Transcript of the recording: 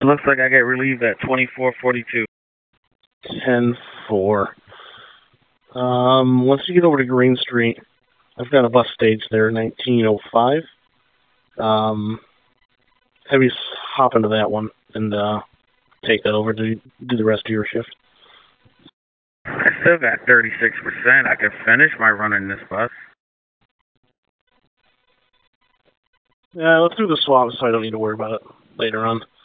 looks like I get relieved at 24:42. 10-4. Once you get over to Green Street, I've got a bus stage there, 1905. Have you hop into that one and take that over to do the rest of your shift? I still got 36%. I could finish my run in this bus. Yeah, let's do the swap so I don't need to worry about it later on.